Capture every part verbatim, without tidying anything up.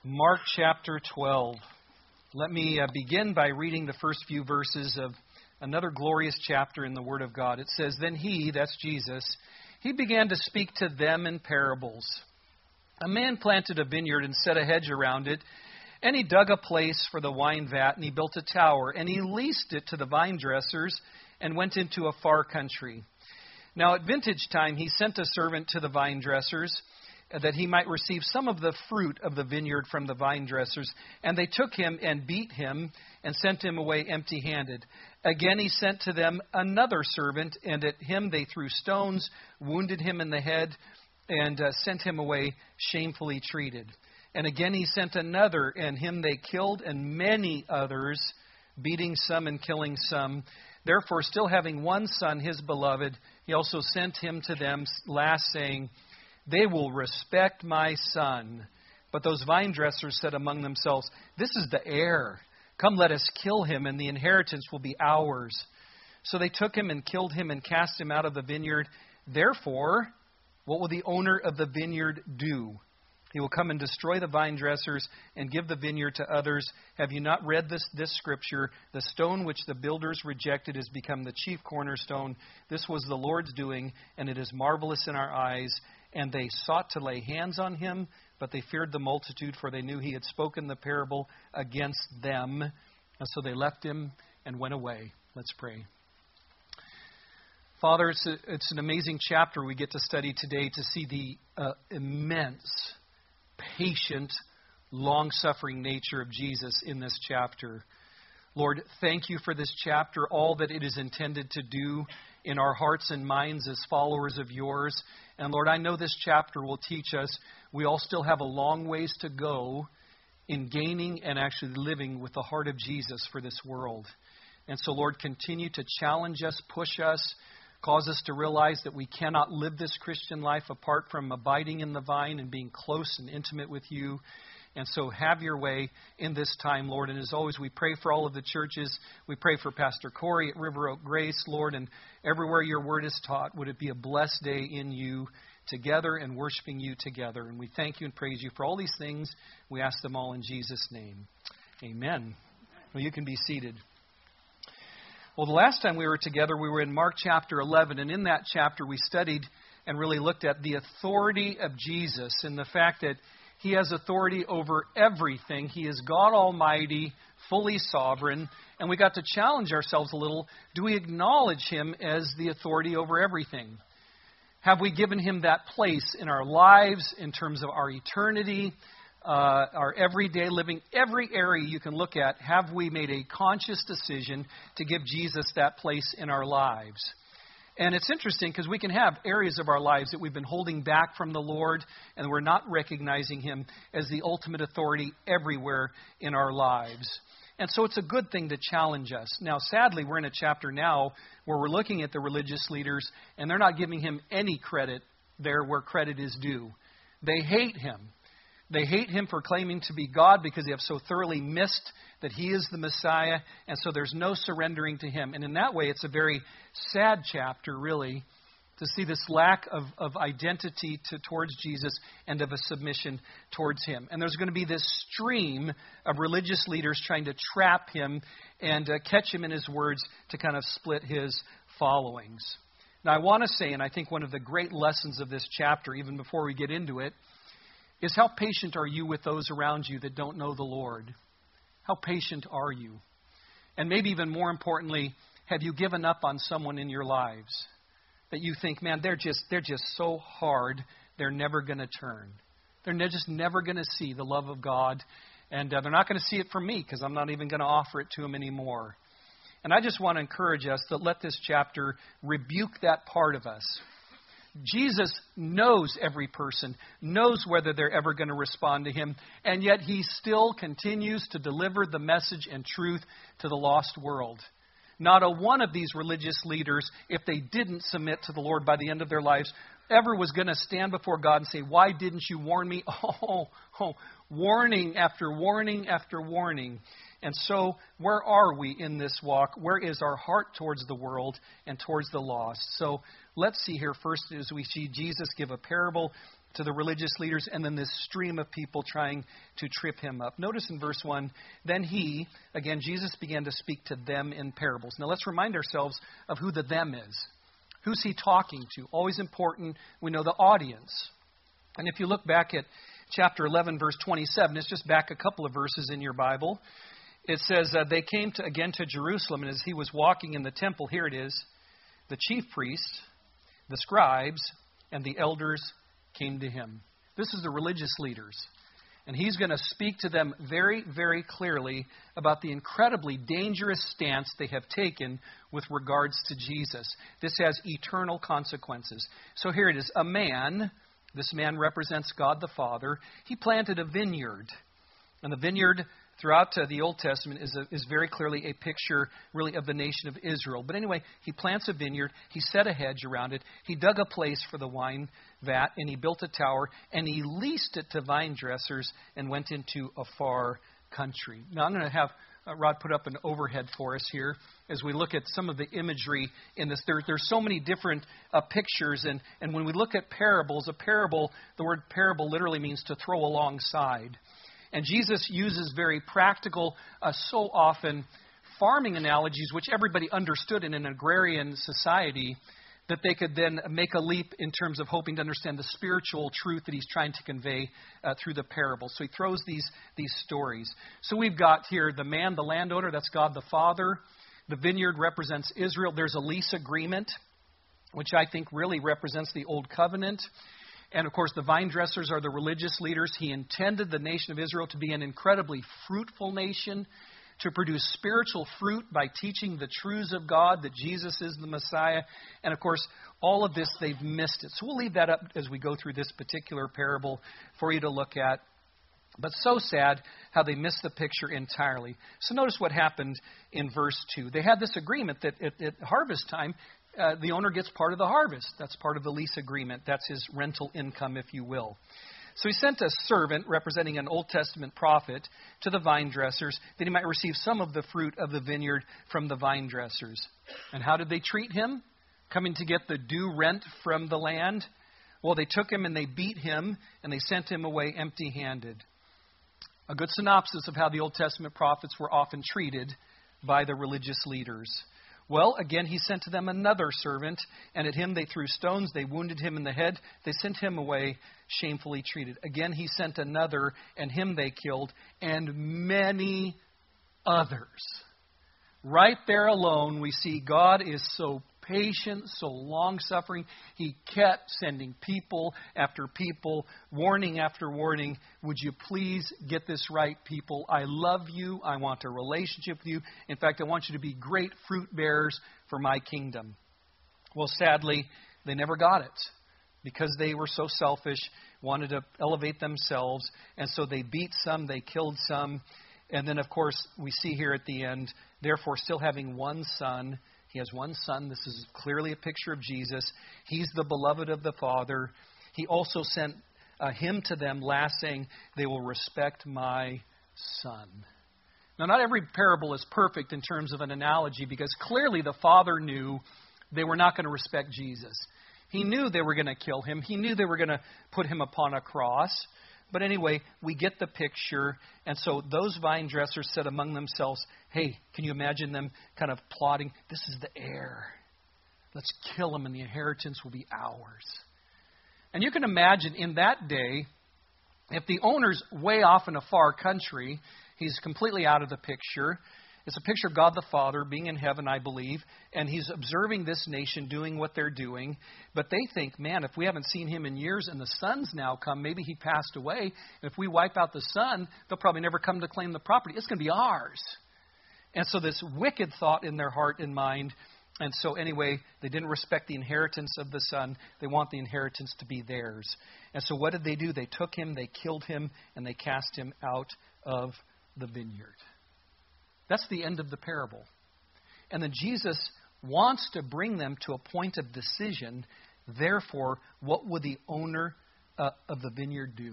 Mark chapter twelve. Let me uh, begin by reading the first few verses of another glorious chapter in the Word of God. It says, "Then he," that's Jesus, "he began to speak to them in parables. A man planted a vineyard and set a hedge around it, and he dug a place for the wine vat, and he built a tower, and he leased it to the vine dressers and went into a far country. Now at vintage time he sent a servant to the vine dressers, that he might receive some of the fruit of the vineyard from the vine dressers. And they took him and beat him and sent him away empty-handed. Again he sent to them another servant, and at him they threw stones, wounded him in the head, and uh, sent him away shamefully treated. And again he sent another, and him they killed, and many others, beating some and killing some. Therefore, still having one son, his beloved, he also sent him to them, last saying, They will respect my son. But those vine dressers said among themselves, This is the heir. Come, let us kill him, and the inheritance will be ours. So they took him and killed him and cast him out of the vineyard. Therefore, what will the owner of the vineyard do? He will come and destroy the vine dressers and give the vineyard to others. Have you not read this, this scripture? The stone which the builders rejected has become the chief cornerstone. This was the Lord's doing, and it is marvelous in our eyes. And they sought to lay hands on him, but they feared the multitude, for they knew he had spoken the parable against them. And so they left him and went away. Let's pray. Father, it's, a, it's an amazing chapter we get to study today, to see the uh, immense, patient, long-suffering nature of Jesus in this chapter. Lord, thank you for this chapter, all that it is intended to do in our hearts and minds as followers of yours. And Lord, I know this chapter will teach us we all still have a long ways to go in gaining and actually living with the heart of Jesus for this world. And so, Lord, continue to challenge us, push us, cause us to realize that we cannot live this Christian life apart from abiding in the vine and being close and intimate with you. And so have your way in this time, Lord. And as always, we pray for all of the churches. We pray for Pastor Corey at River Oak Grace, Lord, and everywhere your word is taught, would it be a blessed day in you together and worshiping you together. And we thank you and praise you for all these things. We ask them all in Jesus' name. Amen. Well, you can be seated. Well, the last time we were together, we were in Mark chapter eleven. And in that chapter, we studied and really looked at the authority of Jesus and the fact that He has authority over everything. He is God Almighty, fully sovereign. And we got to challenge ourselves a little. Do we acknowledge Him as the authority over everything? Have we given Him that place in our lives in terms of our eternity, uh, our everyday living? Every area you can look at, have we made a conscious decision to give Jesus that place in our lives? And it's interesting because we can have areas of our lives that we've been holding back from the Lord, and we're not recognizing Him as the ultimate authority everywhere in our lives. And so it's a good thing to challenge us. Now, sadly, we're in a chapter now where we're looking at the religious leaders, and they're not giving Him any credit there where credit is due. They hate Him. They hate Him for claiming to be God because they have so thoroughly missed that He is the Messiah, and so there's no surrendering to Him. And in that way, it's a very sad chapter, really, to see this lack of, of identity to, towards Jesus and of a submission towards Him. And there's going to be this stream of religious leaders trying to trap Him and uh, catch Him in His words to kind of split His followings. Now, I want to say, and I think one of the great lessons of this chapter, even before we get into it, is how patient are you with those around you that don't know the Lord? How patient are you? And maybe even more importantly, have you given up on someone in your lives that you think, man, they're just they're just so hard, they're never going to turn. They're ne- just never going to see the love of God, and uh, they're not going to see it from me because I'm not even going to offer it to them anymore. And I just want to encourage us to let this chapter rebuke that part of us. Jesus knows every person, knows whether they're ever going to respond to Him, and yet He still continues to deliver the message and truth to the lost world. Not a one of these religious leaders, if they didn't submit to the Lord by the end of their lives, ever was going to stand before God and say, why didn't you warn me? Oh, oh, warning after warning after warning. And so, where are we in this walk? Where is our heart towards the world and towards the lost? So, let's see here first as we see Jesus give a parable to the religious leaders, and then this stream of people trying to trip him up. Notice in verse one, then he, again, Jesus began to speak to them in parables. Now let's remind ourselves of who the them is. Who's he talking to? Always important, we know the audience. And if you look back at chapter eleven, verse twenty-seven, it's just back a couple of verses in your Bible. It says, uh, they came to, again to Jerusalem, and as he was walking in the temple, here it is, the chief priests, the scribes, and the elders came to him. This is the religious leaders. And he's going to speak to them very, very clearly about the incredibly dangerous stance they have taken with regards to Jesus. This has eternal consequences. So here it is. A man, this man represents God the Father. He planted a vineyard. And the vineyard throughout uh, the Old Testament is, a, is very clearly a picture really of the nation of Israel. But anyway, he plants a vineyard. He set a hedge around it. He dug a place for the wine vat, and he built a tower, and he leased it to vine dressers and went into a far country. Now I'm going to have uh, Rod put up an overhead for us here as we look at some of the imagery in this. There, there's so many different uh, pictures, and, and when we look at parables, a parable, the word parable literally means to throw alongside. And Jesus uses very practical, uh, so often farming analogies, which everybody understood in an agrarian society, that they could then make a leap in terms of hoping to understand the spiritual truth that he's trying to convey uh, through the parable. So he throws these, these stories. So we've got here the man, the landowner, that's God the Father. The vineyard represents Israel. There's a lease agreement, which I think really represents the Old Covenant. And, of course, the vine dressers are the religious leaders. He intended the nation of Israel to be an incredibly fruitful nation, to produce spiritual fruit by teaching the truths of God, that Jesus is the Messiah. And, of course, all of this, they've missed it. So we'll leave that up as we go through this particular parable for you to look at. But so sad how they missed the picture entirely. So notice what happened in verse two. They had this agreement that at, at harvest time, Uh, the owner gets part of the harvest. That's part of the lease agreement. That's his rental income, if you will. So he sent a servant, representing an Old Testament prophet, to the vine dressers, that he might receive some of the fruit of the vineyard from the vine dressers. And how did they treat him? Coming to get the due rent from the land? Well, they took him and they beat him, and they sent him away empty-handed. A good synopsis of how the Old Testament prophets were often treated by the religious leaders. Well, again, he sent to them another servant, and at him they threw stones. They wounded him in the head. They sent him away shamefully treated. Again, he sent another, and him they killed, and many others. Right there alone, we see God is so patient, so long-suffering. He kept sending people after people, warning after warning. Would you please get this right, people? I love you. I want a relationship with you. In fact, I want you to be great fruit bearers for my kingdom. Well, sadly, they never got it because they were so selfish, wanted to elevate themselves, and so they beat some, they killed some. And then, of course, we see here at the end, therefore, still having one son. He has one son. This is clearly a picture of Jesus. He's the beloved of the Father. He also sent uh, him to them, last saying, they will respect my son. Now, not every parable is perfect in terms of an analogy, because clearly the Father knew they were not going to respect Jesus. He knew they were going to kill him. He knew they were going to put him upon a cross. But anyway, we get the picture. And so those vine dressers said among themselves, hey, can you imagine them kind of plotting? This is the heir. Let's kill him and the inheritance will be ours. And you can imagine in that day, if the owner's way off in a far country, he's completely out of the picture. It's a picture of God the Father being in heaven, I believe, and he's observing this nation doing what they're doing. But they think, man, if we haven't seen him in years and the son's now come, maybe he passed away. If we wipe out the son, they'll probably never come to claim the property. It's going to be ours. And so this wicked thought in their heart and mind. And so anyway, they didn't respect the inheritance of the son. They want the inheritance to be theirs. And so what did they do? They took him, they killed him, and they cast him out of the vineyard. That's the end of the parable. And then Jesus wants to bring them to a point of decision. Therefore, what would the owner uh, of the vineyard do?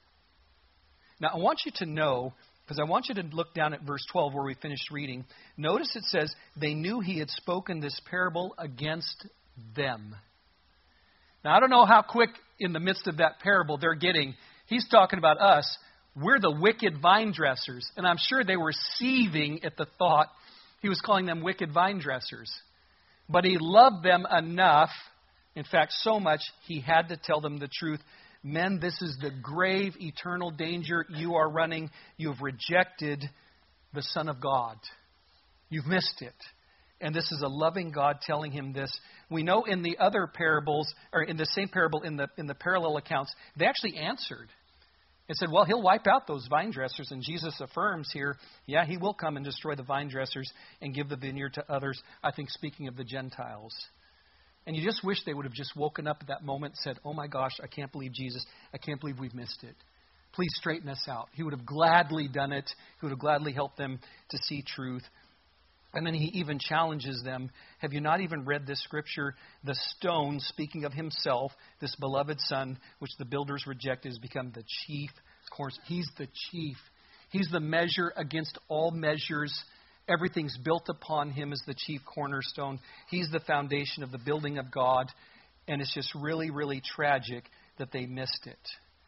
Now, I want you to know, because I want you to look down at verse twelve where we finished reading. Notice it says, they knew he had spoken this parable against them. Now, I don't know how quick in the midst of that parable they're getting. He's talking about us. We're the wicked vine dressers. And I'm sure they were seething at the thought he was calling them wicked vine dressers. But he loved them enough, in fact, so much, he had to tell them the truth. Men, this is the grave, eternal danger you are running. You have rejected the Son of God. You've missed it. And this is a loving God telling him this. We know in the other parables, or in the same parable, in the in the parallel accounts, they actually answered. It said, well, he'll wipe out those vine dressers. And Jesus affirms here, yeah, he will come and destroy the vine dressers and give the vineyard to others. I think speaking of the Gentiles. And you just wish they would have just woken up at that moment and said, oh my gosh, I can't believe Jesus. I can't believe we've missed it. Please straighten us out. He would have gladly done it. He would have gladly helped them to see truth. And then he even challenges them. Have you not even read this scripture? The stone, speaking of himself, this beloved son, which the builders rejected, has become the chief cornerstone. He's the chief. He's the measure against all measures. Everything's built upon him as the chief cornerstone. He's the foundation of the building of God. And it's just really, really tragic that they missed it.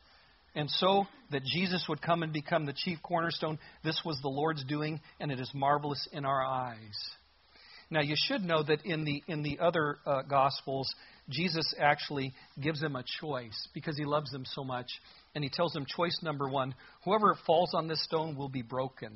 And so that Jesus would come and become the chief cornerstone, this was the Lord's doing, and it is marvelous in our eyes. Now, you should know that in the in the other uh, Gospels, Jesus actually gives them a choice because he loves them so much. And he tells them, choice number one, whoever falls on this stone will be broken.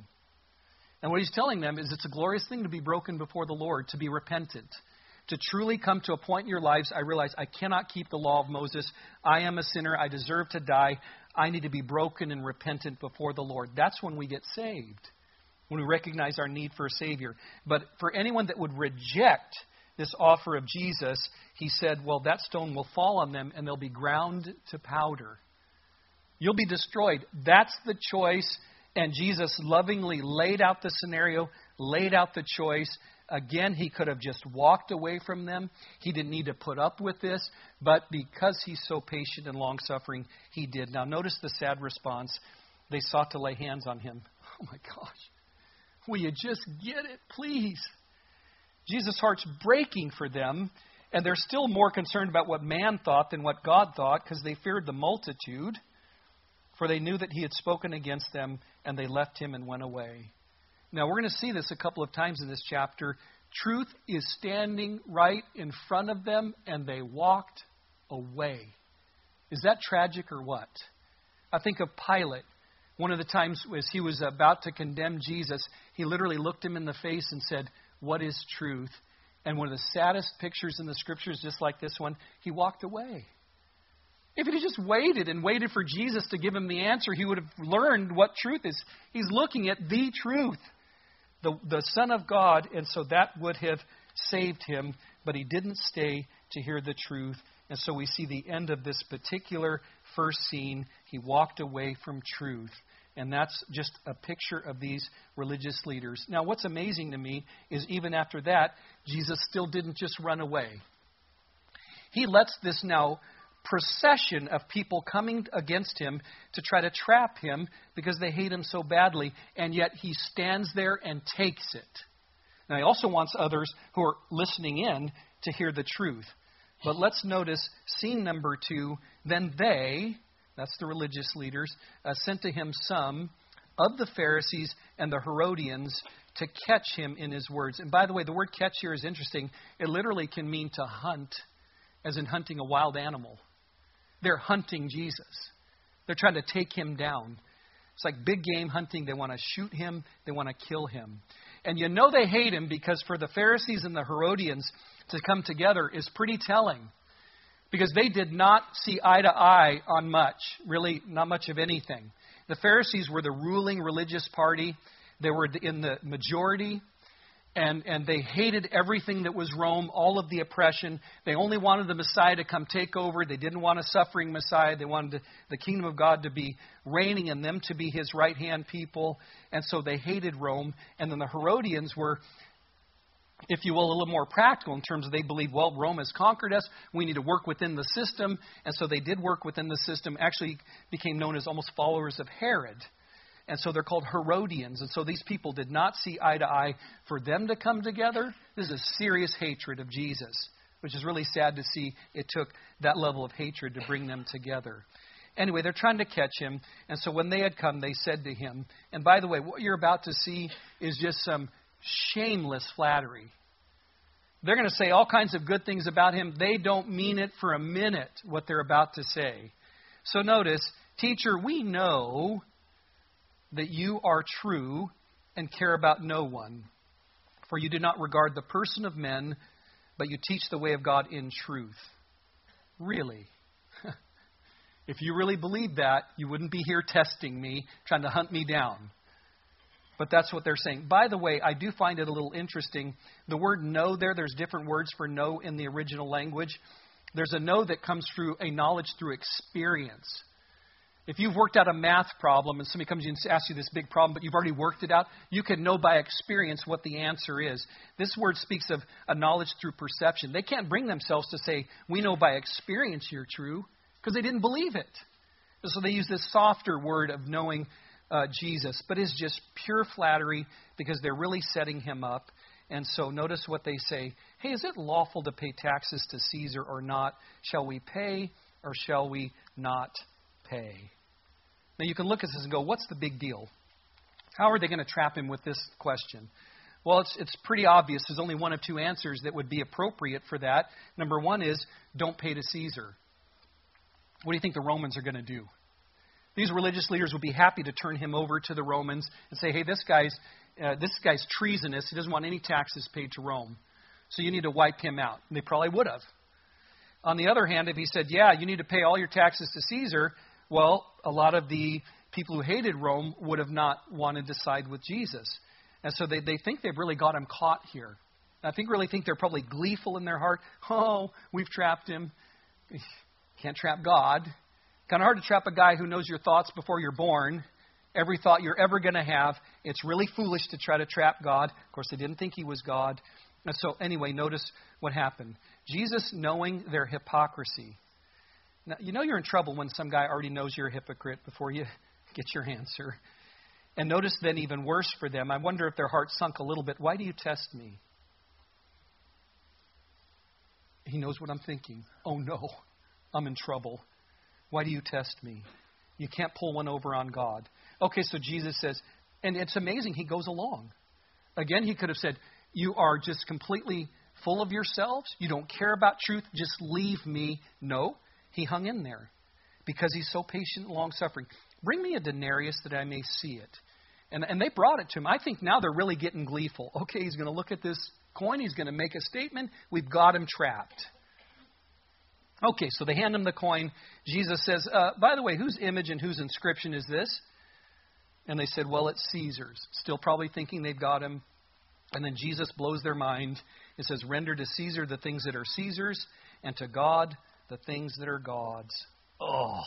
And what he's telling them is it's a glorious thing to be broken before the Lord, to be repentant. To truly come to a point in your lives, I realize I cannot keep the law of Moses. I am a sinner. I deserve to die. I need to be broken and repentant before the Lord. That's when we get saved, when we recognize our need for a Savior. But for anyone that would reject this offer of Jesus, he said, well, that stone will fall on them and they'll be ground to powder. You'll be destroyed. That's the choice. And Jesus lovingly laid out the scenario, laid out the choice. Again, he could have just walked away from them. He didn't need to put up with this. But because he's so patient and long-suffering, he did. Now, notice the sad response. They sought to lay hands on him. Oh, my gosh. Will you just get it, please? Jesus' heart's breaking for them. And they're still more concerned about what man thought than what God thought, because they feared the multitude. For they knew that he had spoken against them, and they left him and went away. Now, we're going to see this a couple of times in this chapter. Truth is standing right in front of them, and they walked away. Is that tragic or what? I think of Pilate. One of the times as he was about to condemn Jesus, he literally looked him in the face and said, what is truth? And one of the saddest pictures in the Scriptures, just like this one, he walked away. If he just waited and waited for Jesus to give him the answer, he would have learned what truth is. He's looking at the truth. The, the Son of God, and so that would have saved him, but he didn't stay to hear the truth. And so we see the end of this particular first scene. He walked away from truth. And that's just a picture of these religious leaders. Now, what's amazing to me is even after that, Jesus still didn't just run away. He lets this now procession of people coming against him to try to trap him because they hate him so badly, and yet he stands there and takes it. Now, he also wants others who are listening in to hear the truth. But let's notice scene number two. Then they, that's the religious leaders, uh, sent to him some of the Pharisees and the Herodians to catch him in his words. And by the way, the word catch here is interesting. It literally can mean to hunt, as in hunting a wild animal. They're hunting Jesus. They're trying to take him down. It's like big game hunting. They want to shoot him. They want to kill him. And you know they hate him because for the Pharisees and the Herodians to come together is pretty telling. Because they did not see eye to eye on much. Really, not much of anything. The Pharisees were the ruling religious party. They were in the majority. And, and they hated everything that was Rome, all of the oppression. They only wanted the Messiah to come take over. They didn't want a suffering Messiah. They wanted to, the kingdom of God to be reigning and them to be his right-hand people. And so they hated Rome. And then the Herodians were, if you will, a little more practical in terms of they believed, well, Rome has conquered us. We need to work within the system. And so they did work within the system, actually became known as almost followers of Herod. And so they're called Herodians. And so these people did not see eye to eye. For them to come together, this is a serious hatred of Jesus. which is really sad to see it took that level of hatred to bring them together. Anyway, they're trying to catch him, and so when they had come, they said to him, and by the way, what you're about to see is just some shameless flattery. They're going to say all kinds of good things about him. They don't mean it for a minute, what they're about to say. So notice, teacher, we know that you are true and care about no one, for you do not regard the person of men, but you teach the way of God in truth. Really? If you really believed that, you wouldn't be here testing me, trying to hunt me down. But that's what they're saying. By the way, I do find it a little interesting. The word know there, there's different words for know in the original language. There's a know that comes through a knowledge through experience. If you've worked out a math problem and somebody comes in and asks you this big problem, but you've already worked it out, you can know by experience what the answer is. This word speaks of a knowledge through perception. They can't bring themselves to say, we know by experience you're true, because they didn't believe it. And so they use this softer word of knowing Uh, Jesus, but it's just pure flattery because they're really setting him up. And so notice what they say. Hey, is it lawful to pay taxes to Caesar or not? Shall we pay or shall we not pay? Now you can look at this and go, what's the big deal? How are they going to trap him with this question? Well, it's, it's pretty obvious. There's only one of two answers that would be appropriate for that. Number one is, don't pay to Caesar. What do you think the Romans are going to do? These religious leaders would be happy to turn him over to the Romans and say, hey, this guy's uh, this guy's treasonous. He doesn't want any taxes paid to Rome. So you need to wipe him out. And they probably would have. On the other hand, if he said, yeah, you need to pay all your taxes to Caesar, well, a lot of the people who hated Rome would have not wanted to side with Jesus. And so they, they think they've really got him caught here. I think really think they're probably gleeful in their heart. Oh, we've trapped him. Can't trap God. Kind of hard to trap a guy who knows your thoughts before you're born. Every thought you're ever going to have. It's really foolish to try to trap God. Of course, they didn't think he was God. And so anyway, notice what happened. Jesus, knowing their hypocrisy. Now, you know you're in trouble when some guy already knows you're a hypocrite before you get your answer. And notice then even worse for them. I wonder if their heart sunk a little bit. Why do you test me? He knows what I'm thinking. Oh no, I'm in trouble. Why do you test me? You can't pull one over on God. Okay, so Jesus says, and it's amazing, he goes along. Again, he could have said, you are just completely full of yourselves. You don't care about truth. Just leave me. No, he hung in there because he's so patient and long-suffering. Bring me a denarius that I may see it. And, and they brought it to him. I think now they're really getting gleeful. Okay, he's going to look at this coin. He's going to make a statement. We've got him trapped. Okay, so they hand him the coin. Jesus says, uh, by the way, whose image and whose inscription is this? And they said, well, it's Caesar's. Still probably thinking they've got him. And then Jesus blows their mind. It says, render to Caesar the things that are Caesar's, and to God the things that are God's. Oh,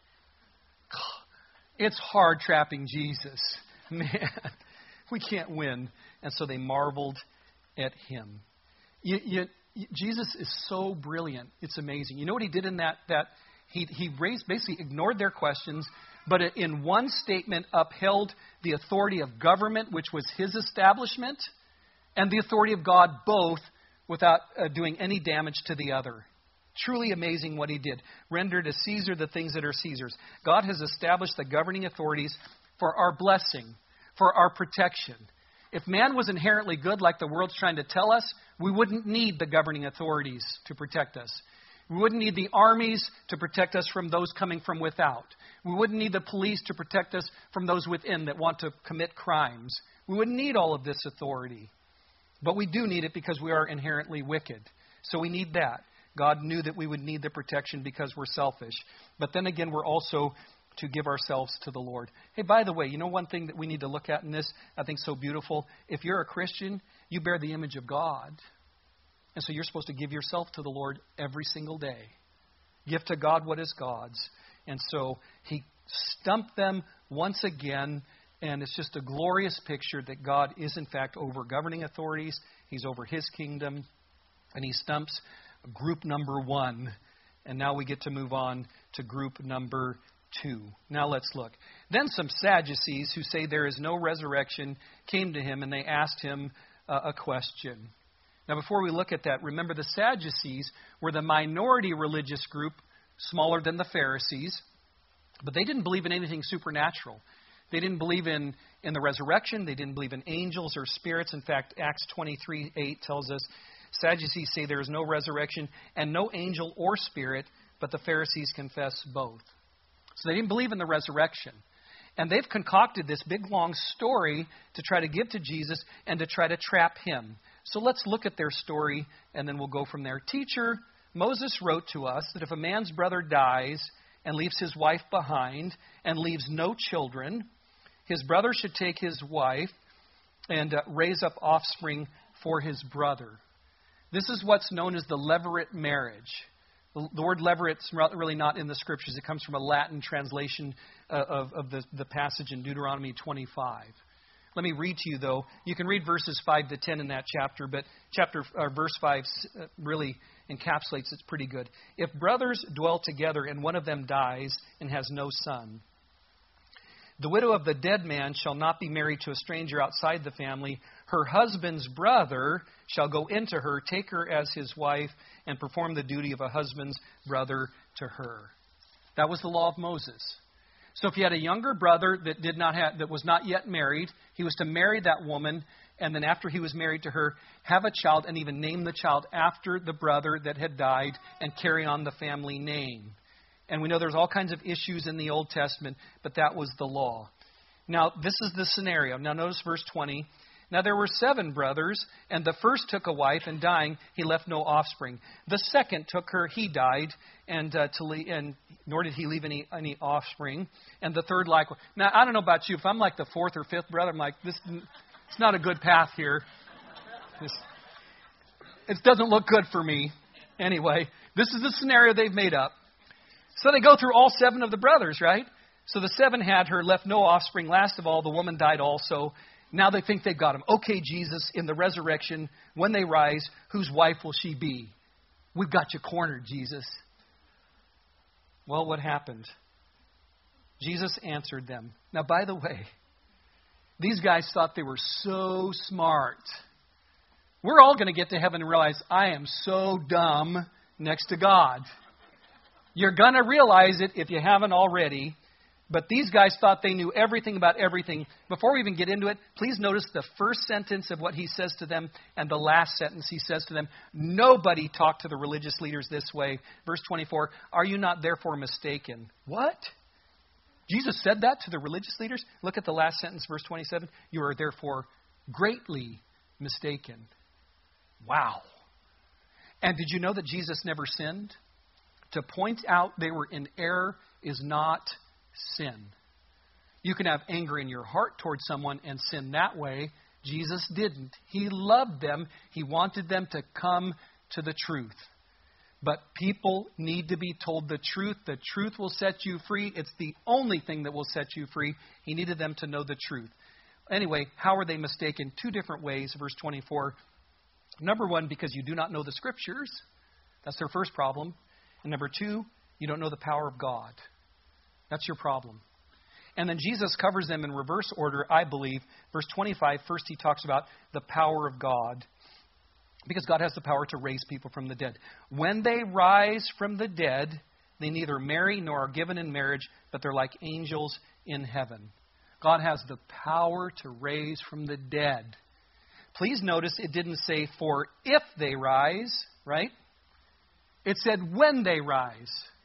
it's hard trapping Jesus. Man, we can't win. And so they marveled at him. You, you, Jesus is so brilliant. It's amazing. You know what he did in that? That he he raised, basically ignored their questions, but in one statement upheld the authority of government, which was his establishment, and the authority of God, both, without uh, doing any damage to the other. Truly amazing what he did. Render to Caesar the things that are Caesar's. God has established the governing authorities for our blessing, for our protection. If man was inherently good, like the world's trying to tell us, we wouldn't need the governing authorities to protect us. We wouldn't need the armies to protect us from those coming from without. We wouldn't need the police to protect us from those within that want to commit crimes. We wouldn't need all of this authority. But we do need it because we are inherently wicked. So we need that. God knew that we would need the protection because we're selfish. But then again, we're also to give ourselves to the Lord. Hey, by the way, you know one thing that we need to look at in this, I think so beautiful? If you're a Christian, you bear the image of God. And so you're supposed to give yourself to the Lord every single day. Give to God what is God's. And so he stumped them once again, and it's just a glorious picture that God is in fact over governing authorities. He's over his kingdom, and he stumps group number one. And now we get to move on to group number two. Now let's look. Then some Sadducees who say there is no resurrection came to him, and they asked him uh, a question. Now, before we look at that, remember the Sadducees were the minority religious group, smaller than the Pharisees, but they didn't believe in anything supernatural. They didn't believe in, in the resurrection. They didn't believe in angels or spirits. In fact, Acts twenty-three eight tells us, Sadducees say there is no resurrection and no angel or spirit, but the Pharisees confess both. So they didn't believe in the resurrection. And they've concocted this big, long story to try to give to Jesus and to try to trap him. So let's look at their story, and then we'll go from there. Teacher, Moses wrote to us that if a man's brother dies and leaves his wife behind and leaves no children, his brother should take his wife and uh, raise up offspring for his brother. This is what's known as the levirate marriage. The, the word levirate's really not in the Scriptures. It comes from a Latin translation uh, of, of the, the passage in Deuteronomy twenty-five. Let me read to you, though. You can read verses five to ten in that chapter, but chapter or verse five really encapsulates it pretty good. If brothers dwell together and one of them dies and has no son, the widow of the dead man shall not be married to a stranger outside the family. Her husband's brother shall go into her, take her as his wife, and perform the duty of a husband's brother to her. That was the law of Moses. So if you had a younger brother that did not have, that was not yet married, he was to marry that woman, and then after he was married to her, have a child and even name the child after the brother that had died and carry on the family name. And we know there's all kinds of issues in the Old Testament, but that was the law. Now, this is the scenario. Now, notice verse twenty. Now, there were seven brothers, and the first took a wife, and dying, he left no offspring. The second took her, he died, and uh, to le- and nor did he leave any, any offspring. And the third likewise. Now, I don't know about you. If I'm like the fourth or fifth brother, I'm like, this it's not a good path here. This, it doesn't look good for me. Anyway, this is the scenario they've made up. So they go through all seven of the brothers, right? So the seven had her, left no offspring. Last of all, the woman died also. Now they think they've got him. Okay, Jesus, in the resurrection, when they rise, whose wife will she be? We've got you cornered, Jesus. Well, what happened? Jesus answered them. Now, by the way, these guys thought they were so smart. We're all going to get to heaven and realize, I am so dumb next to God. You're going to realize it if you haven't already. But these guys thought they knew everything about everything. Before we even get into it, please notice the first sentence of what he says to them and the last sentence he says to them. Nobody talked to the religious leaders this way. Verse twenty-four, are you not therefore mistaken? What? Jesus said that to the religious leaders? Look at the last sentence, verse twenty-seven. You are therefore greatly mistaken. Wow. And did you know that Jesus never sinned? To point out they were in error is not sin. You can have anger in your heart towards someone and sin that way. Jesus didn't. He loved them. He wanted them to come to the truth. But people need to be told the truth. The truth will set you free. It's the only thing that will set you free. He needed them to know the truth. Anyway, how are they mistaken? Two different ways. Verse twenty-four. Number one, because you do not know the Scriptures. That's their first problem. And number two, you don't know the power of God. That's your problem. And then Jesus covers them in reverse order, I believe. Verse twenty-five, first he talks about the power of God. Because God has the power to raise people from the dead. When they rise from the dead, they neither marry nor are given in marriage, but they're like angels in heaven. God has the power to raise from the dead. Please notice it didn't say for if they rise, right? It said when they rise.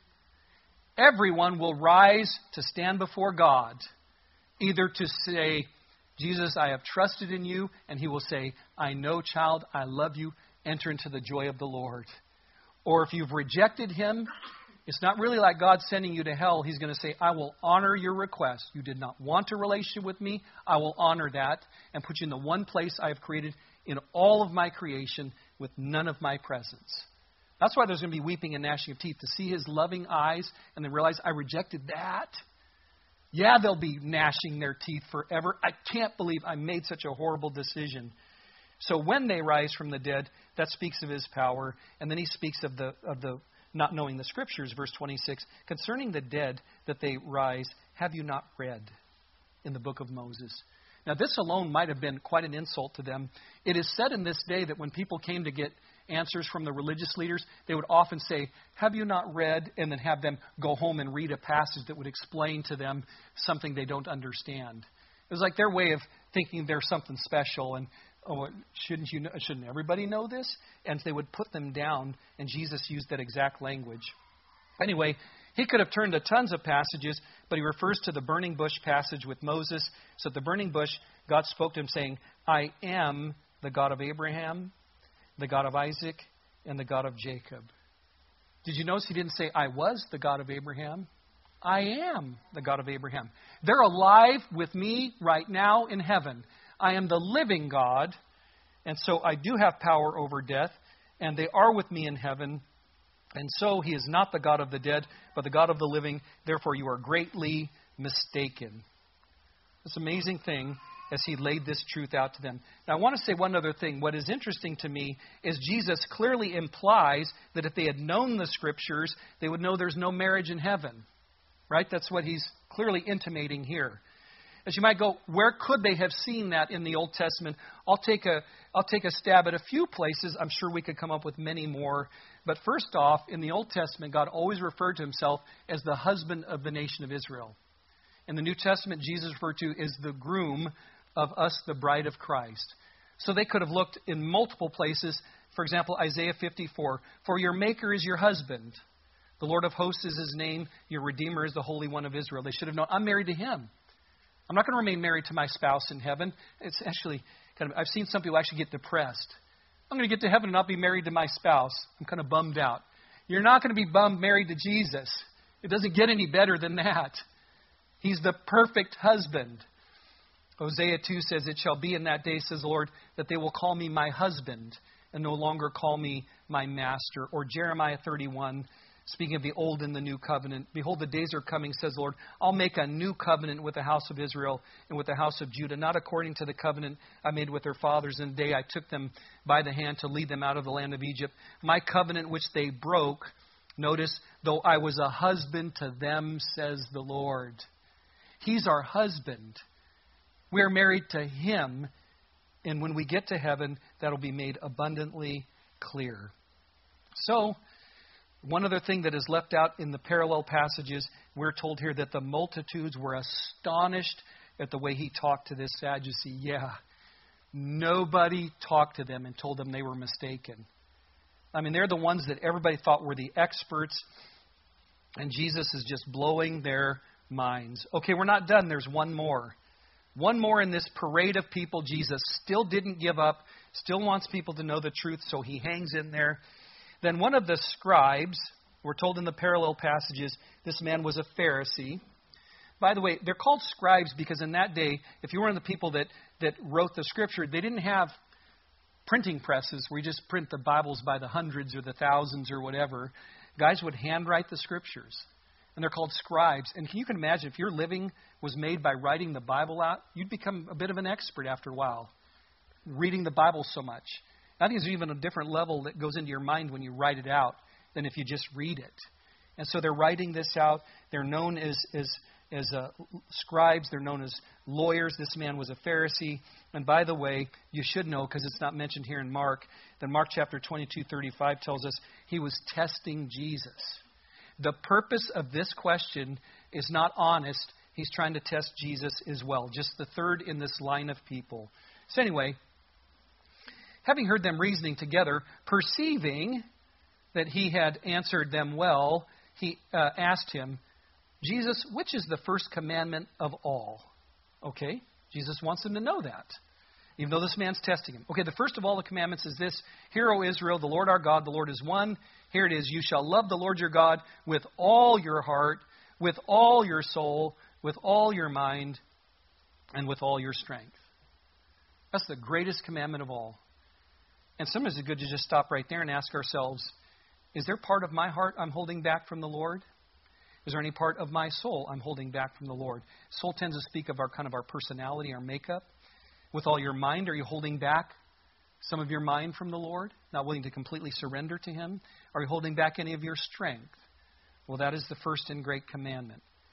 Everyone will rise to stand before God, either to say, Jesus, I have trusted in you, and he will say, I know, child, I love you, enter into the joy of the Lord. Or if you've rejected him, it's not really like God sending you to hell. He's going to say, I will honor your request. You did not want a relationship with me. I will honor that and put you in the one place I have created in all of my creation with none of my presence. That's why there's going to be weeping and gnashing of teeth, to see his loving eyes and then realize I rejected that. Yeah, they'll be gnashing their teeth forever. I can't believe I made such a horrible decision. So when they rise from the dead, that speaks of his power. And then he speaks of the of the not knowing the Scriptures, verse twenty-six. Concerning the dead that they rise, have you not read? in the book of Moses. Now, this alone might have been quite an insult to them. It is said in this day that when people came to get answers from the religious leaders, they would often say, have you not read? And then have them go home and read a passage that would explain to them something they don't understand. It was like their way of thinking there's something special, and oh, shouldn't you know, shouldn't everybody know this? And they would put them down, and Jesus used that exact language. Anyway, he could have turned to tons of passages, but he refers to the burning bush passage with Moses. So at the burning bush, God spoke to him saying, I am the God of Abraham, the God of Isaac, and the God of Jacob. Did you notice he didn't say, I was the God of Abraham? I am the God of Abraham. They're alive with me right now in heaven. I am the living God, and so I do have power over death, and they are with me in heaven. And so he is not the God of the dead, but the God of the living. Therefore, you are greatly mistaken. This amazing thing as he laid this truth out to them. Now, I want to say one other thing. What is interesting to me is Jesus clearly implies that if they had known the Scriptures, they would know there's no marriage in heaven. Right? That's what he's clearly intimating here. As you might go, where could they have seen that in the Old Testament? I'll take a I'll take a stab at a few places. I'm sure we could come up with many more. But first off, in the Old Testament, God always referred to himself as the husband of the nation of Israel. In the New Testament, Jesus referred to as the groom of us, the bride of Christ. So they could have looked in multiple places. For example, Isaiah fifty-four, for your maker is your husband. The Lord of hosts is his name. Your Redeemer is the Holy One of Israel. They should have known, I'm married to him. I'm not going to remain married to my spouse in heaven. It's actually kind of, I've seen some people actually get depressed. I'm going to get to heaven and not be married to my spouse. I'm kind of bummed out. You're not going to be bummed married to Jesus. It doesn't get any better than that. He's the perfect husband. Hosea two says, it shall be in that day, says the Lord, that they will call me my husband and no longer call me my master. Or Jeremiah thirty-one, speaking of the old and the new covenant, behold, the days are coming, says the Lord, I'll make a new covenant with the house of Israel and with the house of Judah, not according to the covenant I made with their fathers in the day I took them by the hand to lead them out of the land of Egypt. My covenant which they broke, notice, though I was a husband to them, says the Lord. He's our husband. We're married to him, and when we get to heaven, that'll be made abundantly clear. So, one other thing that is left out in the parallel passages, we're told here that the multitudes were astonished at the way he talked to this Sadducee. Yeah, nobody talked to them and told them they were mistaken. I mean, they're the ones that everybody thought were the experts, and Jesus is just blowing their minds. Okay, we're not done. There's one more. One more in this parade of people. Jesus still didn't give up, still wants people to know the truth, so he hangs in there. Then one of the scribes, we're told in the parallel passages, this man was a Pharisee. By the way, they're called scribes because in that day, if you were one of the people that, that wrote the Scripture, they didn't have printing presses where you just print the Bibles by the hundreds or the thousands or whatever. Guys would handwrite the Scriptures, and they're called scribes. And you can imagine if your living was made by writing the Bible out, you'd become a bit of an expert after a while, reading the Bible so much. I think there's even a different level that goes into your mind when you write it out than if you just read it. And so they're writing this out. They're known as as, as uh, scribes. They're known as lawyers. This man was a Pharisee. And by the way, you should know, because it's not mentioned here in Mark, that Mark chapter twenty-two thirty-five tells us he was testing Jesus. The purpose of this question is not honest. He's trying to test Jesus as well. Just the third in this line of people. So anyway, having heard them reasoning together, perceiving that he had answered them well, he uh, asked him, Jesus, which is the first commandment of all? Okay, Jesus wants them to know that, even though this man's testing him. Okay, the first of all the commandments is this: Hear, O Israel, the Lord our God, the Lord is one. Here it is: You shall love the Lord your God with all your heart, with all your soul, with all your mind, and with all your strength. That's the greatest commandment of all. And sometimes it's good to just stop right there and ask ourselves, is there part of my heart I'm holding back from the Lord? Is there any part of my soul I'm holding back from the Lord? Soul tends to speak of our kind of our personality, our makeup. With all your mind, are you holding back some of your mind from the Lord? Not willing to completely surrender to Him? Are you holding back any of your strength? Well, that is the first and great commandment.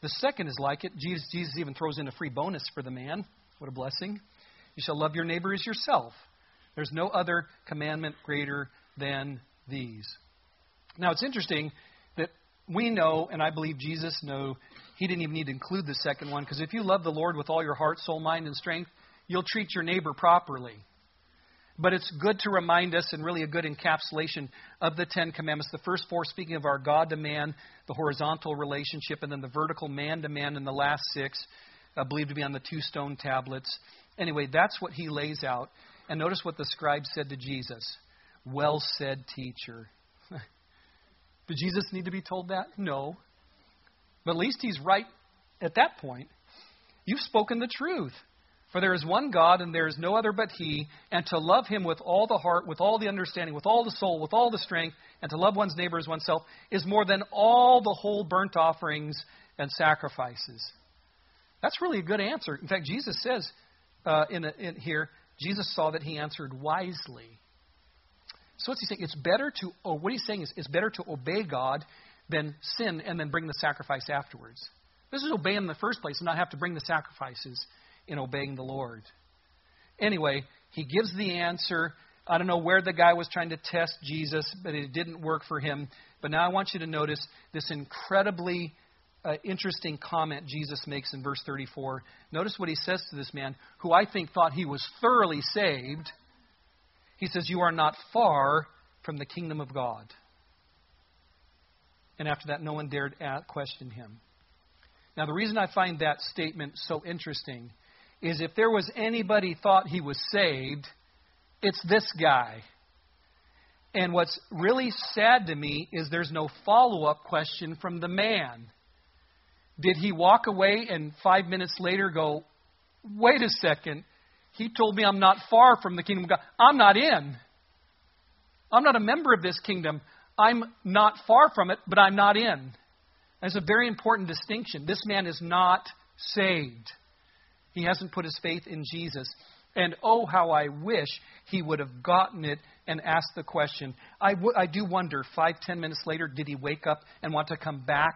The second is like it. Jesus, Jesus even throws in a free bonus for the man. What a blessing. You shall love your neighbor as yourself. There's no other commandment greater than these. Now, it's interesting that we know, and I believe Jesus knew, he didn't even need to include the second one, because if you love the Lord with all your heart, soul, mind, and strength, you'll treat your neighbor properly. But it's good to remind us, and really a good encapsulation of the Ten Commandments. The first four speaking of our God to man, the horizontal relationship, and then the vertical man to man, and the last six uh, believed to be on the two stone tablets. Anyway, that's what he lays out. And notice what the scribe said to Jesus. Well said, teacher. Did Jesus need to be told that? No. But at least he's right at that point. You've spoken the truth. For there is one God, and there is no other but He, and to love Him with all the heart, with all the understanding, with all the soul, with all the strength, and to love one's neighbor as oneself, is more than all the whole burnt offerings and sacrifices. That's really a good answer. In fact, Jesus says uh, in, a, in here, Jesus saw that he answered wisely. So what's he saying? It's better to, oh, what he's saying is it's better to obey God than sin and then bring the sacrifice afterwards. This is obey in the first place and not have to bring the sacrifices in obeying the Lord. Anyway, he gives the answer. I don't know where the guy was trying to test Jesus, but it didn't work for him. But now I want you to notice this incredibly uh, interesting comment Jesus makes in verse thirty-four. Notice what he says to this man, who I think thought he was thoroughly saved. He says, you are not far from the kingdom of God. And after that, no one dared question him. Now, the reason I find that statement so interesting is if there was anybody thought he was saved, it's this guy. And what's really sad to me is there's no follow-up question from the man. Did he walk away and five minutes later go, wait a second, he told me I'm not far from the kingdom of God. I'm not in. I'm not a member of this kingdom. I'm not far from it, but I'm not in. That's a very important distinction. This man is not saved. He hasn't put his faith in Jesus. And oh, how I wish he would have gotten it and asked the question. I, w- I do wonder, five, ten minutes later, did he wake up and want to come back?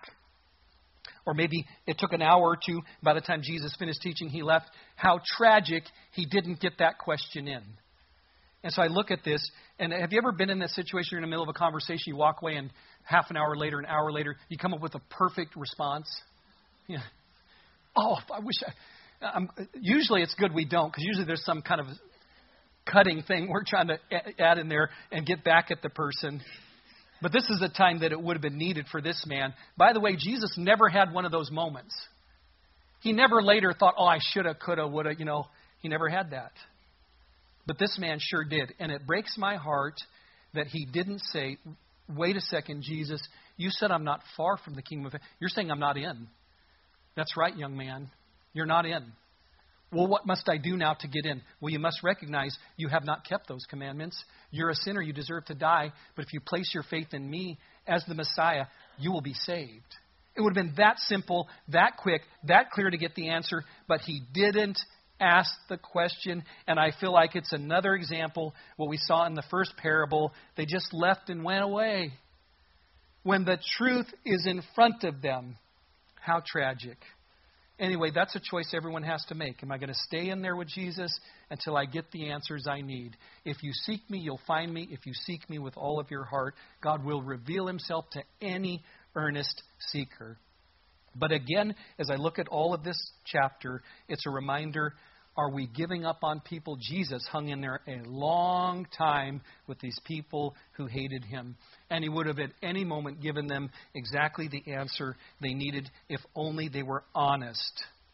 Or maybe it took an hour or two. By the time Jesus finished teaching, he left. How tragic he didn't get that question in. And so I look at this, and have you ever been in that situation? You're in the middle of a conversation, you walk away, and half an hour later, an hour later, you come up with a perfect response? Yeah. Oh, I wish I... Um, usually it's good we don't, because usually there's some kind of cutting thing we're trying to add in there and get back at the person. But this is a time that it would have been needed for this man. By the way, Jesus never had one of those moments. He never later thought, oh, I shoulda, coulda, woulda, you know. He never had that. But this man sure did. And it breaks my heart that he didn't say, wait a second, Jesus, you said I'm not far from the kingdom of heaven. You're saying I'm not in. That's right, young man. You're not in. Well, what must I do now to get in? Well, you must recognize you have not kept those commandments. You're a sinner. You deserve to die. But if you place your faith in me as the Messiah, you will be saved. It would have been that simple, that quick, that clear to get the answer. But he didn't ask the question. And I feel like it's another example, what we saw in the first parable. They just left and went away. When the truth is in front of them. How tragic. Anyway, that's a choice everyone has to make. Am I going to stay in there with Jesus until I get the answers I need? If you seek me, you'll find me. If you seek me with all of your heart, God will reveal himself to any earnest seeker. But again, as I look at all of this chapter, it's a reminder, are we giving up on people? Jesus hung in there a long time with these people who hated him. And he would have at any moment given them exactly the answer they needed if only they were honest.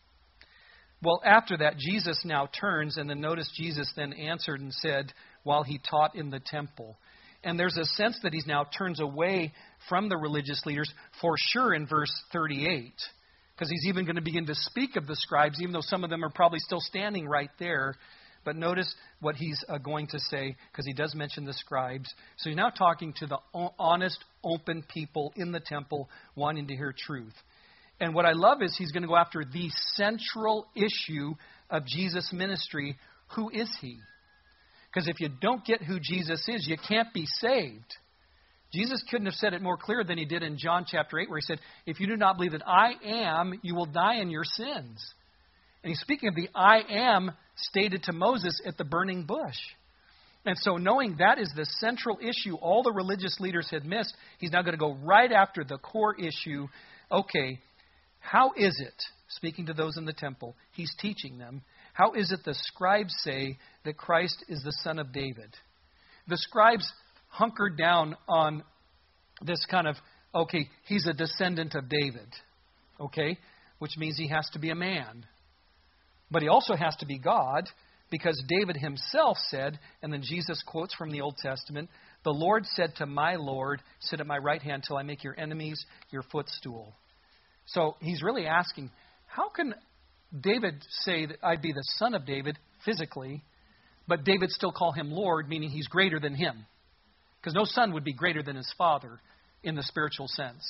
Well, after that, Jesus now turns, and then notice Jesus then answered and said while he taught in the temple. And there's a sense that he now turns away from the religious leaders for sure in verse thirty-eight. Because he's even going to begin to speak of the scribes, even though some of them are probably still standing right there. But notice what he's uh, going to say, because he does mention the scribes. So he's now talking to the honest, open people in the temple wanting to hear truth. And what I love is he's going to go after the central issue of Jesus' ministry. Who is he? Because if you don't get who Jesus is, you can't be saved. Jesus couldn't have said it more clear than he did in John chapter eight, where he said, if you do not believe that I am, you will die in your sins. And he's speaking of the I am stated to Moses at the burning bush. And so knowing that is the central issue all the religious leaders had missed, he's now going to go right after the core issue. Okay, how is it, speaking to those in the temple, he's teaching them, how is it the scribes say that Christ is the son of David? The scribes hunkered down on this kind of, okay, he's a descendant of David, okay, which means he has to be a man. But he also has to be God, because David himself said, and then Jesus quotes from the Old Testament, the Lord said to my Lord, sit at my right hand till I make your enemies your footstool. So he's really asking, how can David say that I'd be the son of David physically, but David still call him Lord, meaning he's greater than him? Because no son would be greater than his father in the spiritual sense.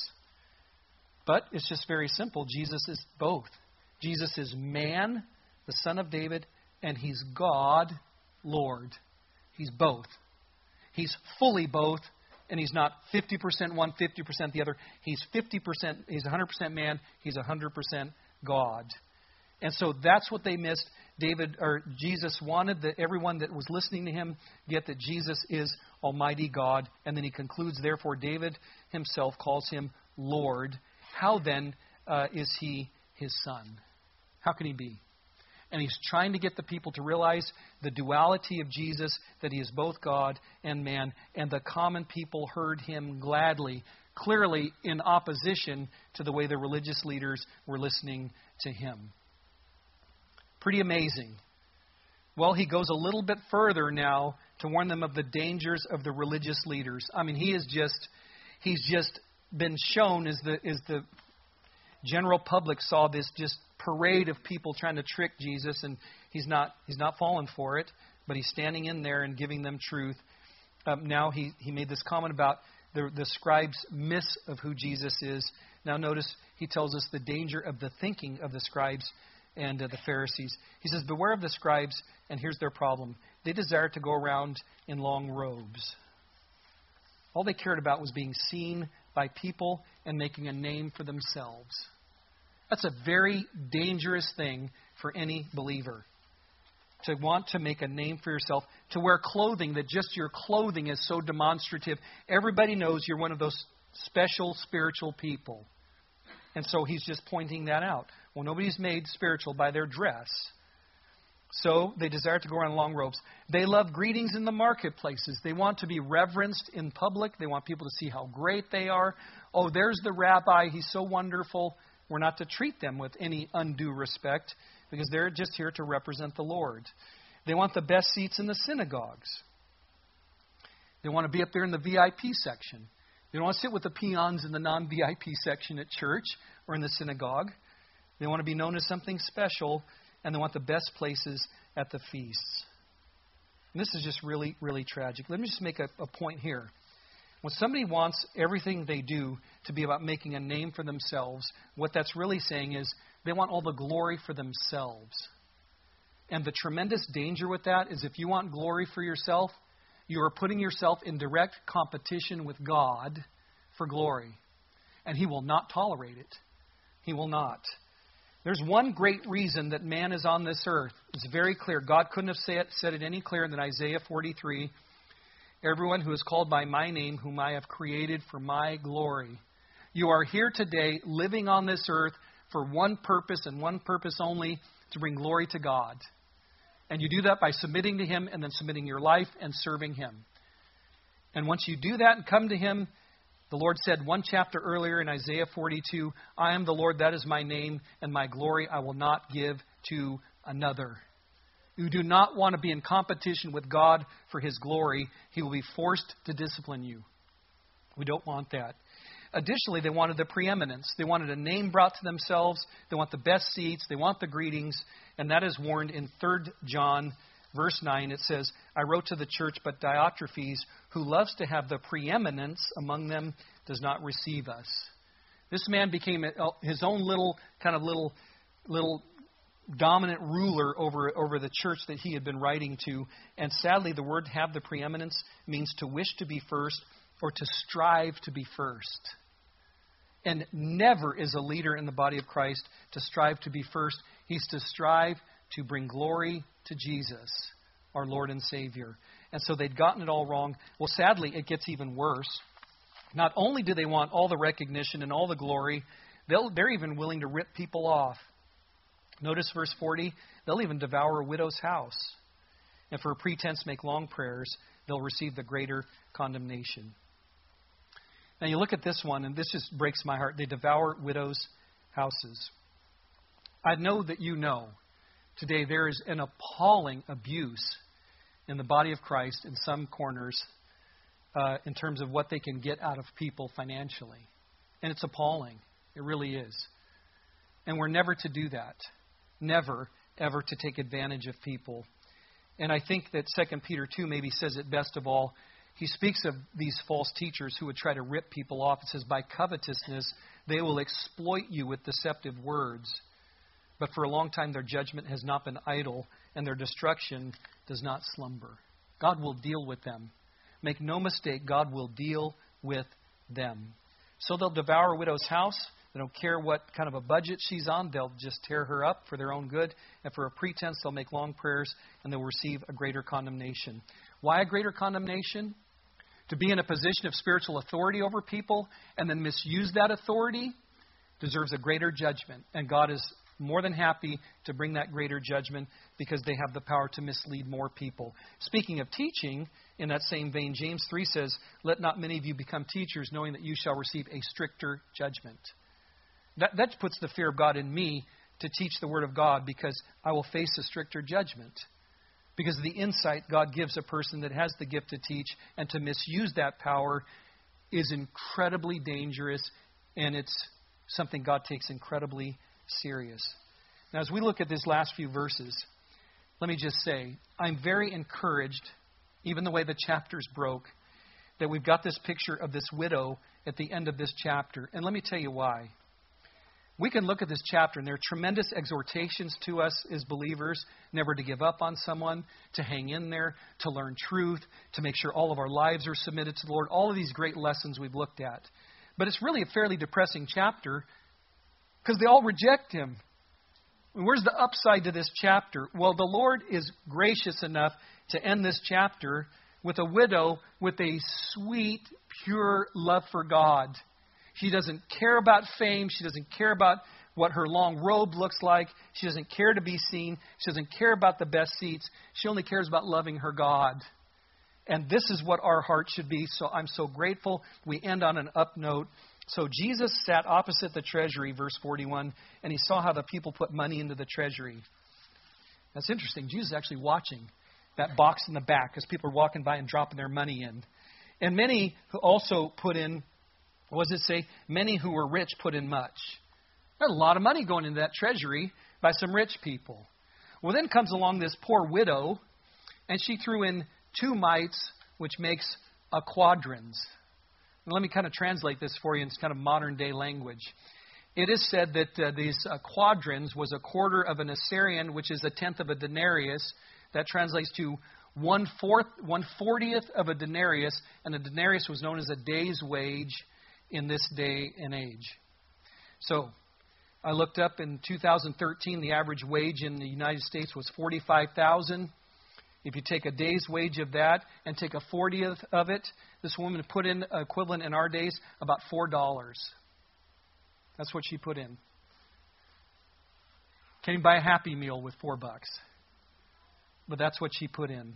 But it's just very simple. Jesus is both. Jesus is man, the son of David, and he's God, Lord. He's both. He's fully both, and he's not fifty percent one, fifty percent the other. He's fifty percent, he's one hundred percent man, he's one hundred percent God. And so that's what they missed. David or Jesus wanted that everyone that was listening to him get that Jesus is Almighty God. And then he concludes, therefore, David himself calls him Lord. How then uh, is he his son? How can he be? And he's trying to get the people to realize the duality of Jesus, that he is both God and man. And the common people heard him gladly, clearly in opposition to the way the religious leaders were listening to him. Pretty amazing. Well, he goes a little bit further now to warn them of the dangers of the religious leaders. I mean, he is just, he's just been shown as the, as the general public saw this just parade of people trying to trick Jesus, and he's not, he's not fallen for it, but he's standing in there and giving them truth. Um, now he, he made this comment about the, the scribes' miss of who Jesus is. Now notice he tells us the danger of the thinking of the scribes and uh, the Pharisees. He says, beware of the scribes, and here's their problem. They desire to go around in long robes. All they cared about was being seen by people and making a name for themselves. That's a very dangerous thing for any believer. To want to make a name for yourself, to wear clothing that just your clothing is so demonstrative. Everybody knows you're one of those special spiritual people. And so he's just pointing that out. Well, nobody's made spiritual by their dress. So they desire to go around in long robes. They love greetings in the marketplaces. They want to be reverenced in public. They want people to see how great they are. Oh, there's the rabbi. He's so wonderful. We're not to treat them with any undue respect because they're just here to represent the Lord. They want the best seats in the synagogues. They want to be up there in the V I P section. They don't want to sit with the peons in the non-V I P section at church or in the synagogue. They want to be known as something special, and they want the best places at the feasts. And this is just really, really tragic. Let me just make a, a point here. When somebody wants everything they do to be about making a name for themselves, what that's really saying is they want all the glory for themselves. And the tremendous danger with that is if you want glory for yourself, you are putting yourself in direct competition with God for glory. And He will not tolerate it. He will not. There's one great reason that man is on this earth. It's very clear. God couldn't have said it, said it any clearer than Isaiah forty-three. Everyone who is called by my name, whom I have created for my glory. You are here today, living on this earth for one purpose and one purpose only, to bring glory to God. And you do that by submitting to Him and then submitting your life and serving Him. And once you do that and come to Him, the Lord said one chapter earlier in Isaiah forty-two, I am the Lord, that is my name, and my glory I will not give to another. You do not want to be in competition with God for His glory. He will be forced to discipline you. We don't want that. Additionally, they wanted the preeminence. They wanted a name brought to themselves. They want the best seats. They want the greetings. And that is warned in Third John, verse nine. It says, I wrote to the church, but Diotrephes, who loves to have the preeminence among them, does not receive us. This man became his own little, kind of little, little dominant ruler over, over the church that he had been writing to. And sadly, the word have the preeminence means to wish to be first or to strive to be first. And never is a leader in the body of Christ to strive to be first. He's to strive to bring glory to Jesus, our Lord and Savior. And so they'd gotten it all wrong. Well, sadly, it gets even worse. Not only do they want all the recognition and all the glory, they'll, they're even willing to rip people off. Notice verse forty, they'll even devour a widow's house. And for a pretense make long prayers, they'll receive the greater condemnation. Now you look at this one, and this just breaks my heart. They devour widows' houses. I know that you know today there is an appalling abuse in the body of Christ in some corners uh, in terms of what they can get out of people financially. And it's appalling. It really is. And we're never to do that. Never, ever to take advantage of people. And I think that Second Peter two maybe says it best of all. He speaks of these false teachers who would try to rip people off. It says, by covetousness, they will exploit you with deceptive words. But for a long time, their judgment has not been idle, and their destruction does not slumber. God will deal with them. Make no mistake, God will deal with them. So they'll devour a widow's house. They don't care what kind of a budget she's on. They'll just tear her up for their own good. And for a pretense, they'll make long prayers, and they'll receive a greater condemnation. Why a greater condemnation? To be in a position of spiritual authority over people and then misuse that authority deserves a greater judgment. And God is more than happy to bring that greater judgment because they have the power to mislead more people. Speaking of teaching, in that same vein, James three says, let not many of you become teachers, knowing that you shall receive a stricter judgment. That, that puts the fear of God in me to teach the Word of God because I will face a stricter judgment. Because of the insight God gives a person that has the gift to teach, and to misuse that power is incredibly dangerous, and it's something God takes incredibly serious. Now, as we look at these last few verses, let me just say, I'm very encouraged, even the way the chapters broke, that we've got this picture of this widow at the end of this chapter. And let me tell you why. We can look at this chapter, and there are tremendous exhortations to us as believers, never to give up on someone, to hang in there, to learn truth, to make sure all of our lives are submitted to the Lord. All of these great lessons we've looked at. But it's really a fairly depressing chapter because they all reject Him. And where's the upside to this chapter? Well, the Lord is gracious enough to end this chapter with a widow with a sweet, pure love for God. She doesn't care about fame. She doesn't care about what her long robe looks like. She doesn't care to be seen. She doesn't care about the best seats. She only cares about loving her God. And this is what our heart should be. So I'm so grateful. We end on an up note. So Jesus sat opposite the treasury, verse forty-one, and he saw how the people put money into the treasury. That's interesting. Jesus is actually watching that box in the back as people are walking by and dropping their money in. And many who also put in, what does it say? Many who were rich put in much. There's a lot of money going into that treasury by some rich people. Well, then comes along this poor widow, and she threw in two mites, which makes a quadrans. Now, let me kind of translate this for you in kind of modern day language. It is said that uh, these uh, quadrans was a quarter of an assarion, which is a tenth of a denarius. That translates to one fourth, one fortieth of a denarius, and a denarius was known as a day's wage in this day and age. So I looked up in two thousand thirteen, the average wage in the United States was forty-five thousand dollars. If you take a day's wage of that and take a fortieth of it, this woman put in equivalent in our days about four dollars. That's what she put in. Can you buy a Happy Meal with four bucks? But that's what she put in.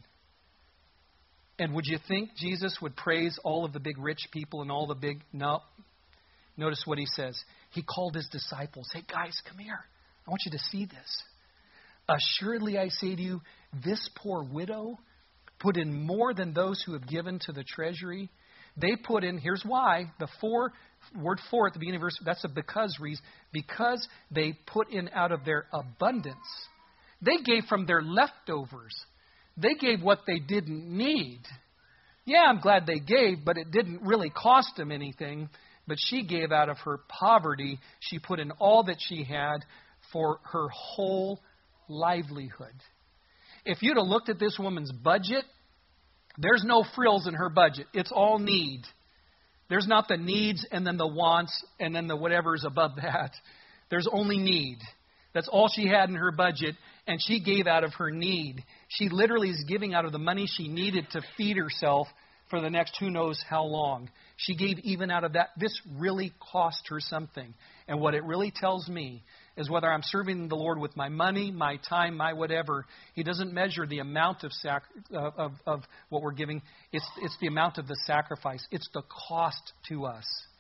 And would you think Jesus would praise all of the big rich people and all the big... No. Notice what he says. He called his disciples. Hey, guys, come here. I want you to see this. Assuredly, I say to you, this poor widow put in more than those who have given to the treasury. They put in, here's why, the four, word for at the beginning of verse, that's a because reason. Because they put in out of their abundance. They gave from their leftovers. They gave what they didn't need. Yeah, I'm glad they gave, but it didn't really cost them anything. But she gave out of her poverty. She put in all that she had for her whole livelihood. If you'd have looked at this woman's budget, there's no frills in her budget. It's all need. There's not the needs and then the wants and then the whatever's above that. There's only need. That's all she had in her budget, and she gave out of her need. She literally is giving out of the money she needed to feed herself for the next who knows how long. She gave even out of that. This really cost her something. And what it really tells me is whether I'm serving the Lord with my money, my time, my whatever, He doesn't measure the amount of sac- uh, of, of what we're giving. It's, it's the amount of the sacrifice. It's the cost to us.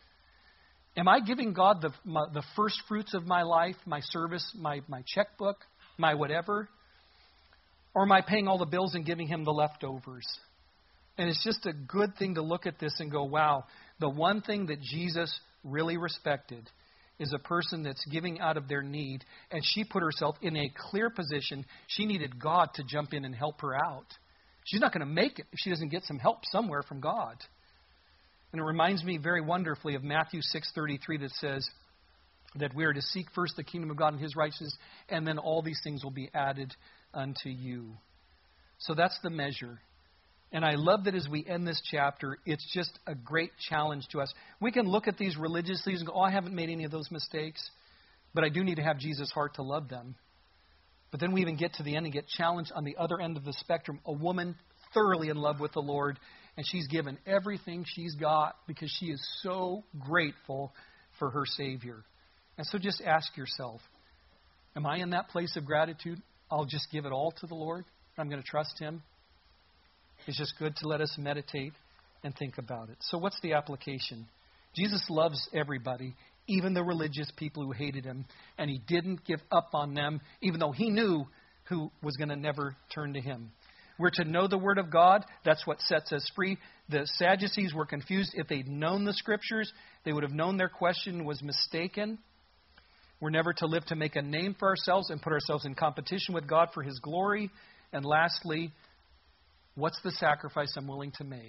Am I giving God the, my, the first fruits of my life, my service, my, my checkbook, my whatever? Or am I paying all the bills and giving Him the leftovers? And it's just a good thing to look at this and go, wow, the one thing that Jesus really respected is a person that's giving out of their need. And she put herself in a clear position. She needed God to jump in and help her out. She's not going to make it if she doesn't get some help somewhere from God. And it reminds me very wonderfully of Matthew six thirty-three that says that we are to seek first the kingdom of God and His righteousness, and then all these things will be added unto you. So that's the measure. And I love that as we end this chapter, it's just a great challenge to us. We can look at these religious leaders and go, oh, I haven't made any of those mistakes, but I do need to have Jesus' heart to love them. But then we even get to the end and get challenged on the other end of the spectrum, a woman thoroughly in love with the Lord, and she's given everything she's got because she is so grateful for her Savior. And so just ask yourself, am I in that place of gratitude? I'll just give it all to the Lord. I'm going to trust Him. It's just good to let us meditate and think about it. So what's the application? Jesus loves everybody, even the religious people who hated Him, and He didn't give up on them, even though He knew who was going to never turn to Him. We're to know the Word of God. That's what sets us free. The Sadducees were confused. If they'd known the Scriptures, they would have known their question was mistaken. We're never to live to make a name for ourselves and put ourselves in competition with God for His glory. And lastly, what's the sacrifice I'm willing to make?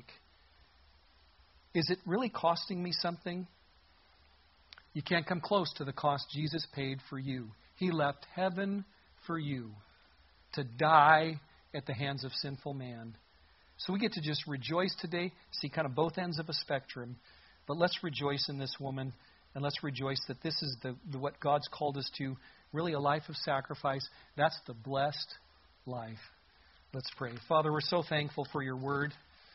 Is it really costing me something? You can't come close to the cost Jesus paid for you. He left heaven for you to die at the hands of sinful man. So we get to just rejoice today, see kind of both ends of a spectrum. But let's rejoice in this woman, and let's rejoice that this is the, the what God's called us to, really a life of sacrifice. That's the blessed life. Let's pray. Father, we're so thankful for your word.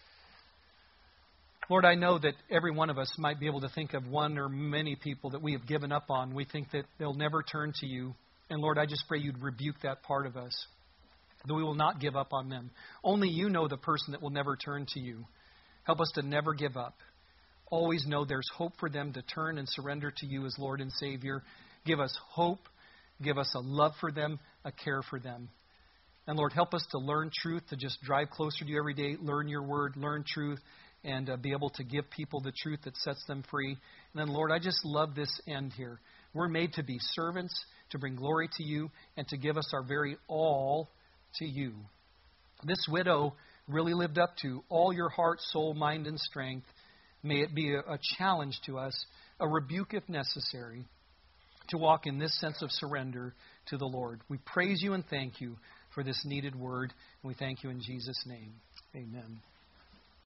Lord, I know that every one of us might be able to think of one or many people that we have given up on. We think that they'll never turn to you. And Lord, I just pray you'd rebuke that part of us, that we will not give up on them. Only you know the person that will never turn to you. Help us to never give up. Always know there's hope for them to turn and surrender to you as Lord and Savior. Give us hope. Give us a love for them, a care for them. And Lord, help us to learn truth, to just drive closer to you every day, learn your word, learn truth, and uh, be able to give people the truth that sets them free. And then, Lord, I just love this end here. We're made to be servants, to bring glory to you, and to give us our very all to you. This widow really lived up to all your heart, soul, mind, and strength. May it be a, a challenge to us, a rebuke if necessary, to walk in this sense of surrender to the Lord. We praise you and thank you for this needed word, and we thank you in Jesus' name. Amen.